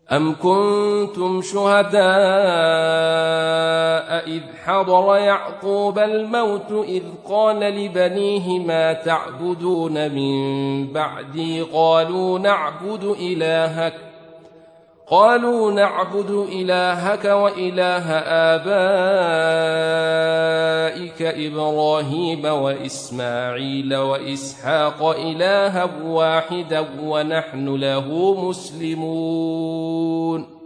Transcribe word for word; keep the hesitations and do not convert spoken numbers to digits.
أم كنتم شهداء إذ حضر يعقوب الموت إذ قال لبنيه ما تعبدون من بعدي قالوا نعبد إلهك قالوا نعبد إلهك وإله آبائك إبراهيم وإسماعيل وإسحاق إلها واحدا ونحن له مسلمون